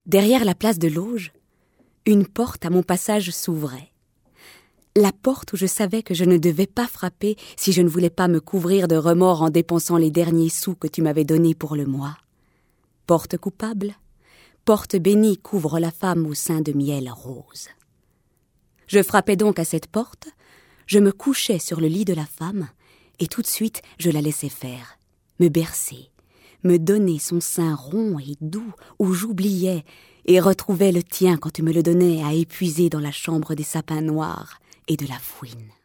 Derrière la place de l'auge, une porte à mon passage s'ouvrait. La porte où je savais que je ne devais pas frapper si je ne voulais pas me couvrir de remords en dépensant les derniers sous que tu m'avais donnés pour le mois. Porte coupable, porte bénie couvre la femme au sein de miel rose. Je frappais donc à cette porte, je me couchais sur le lit de la femme, et tout de suite je la laissais faire, me bercer, me donner son sein rond et doux où j'oubliais et retrouvais le tien quand tu me le donnais à épuiser dans la chambre des sapins noirs et de la fouine.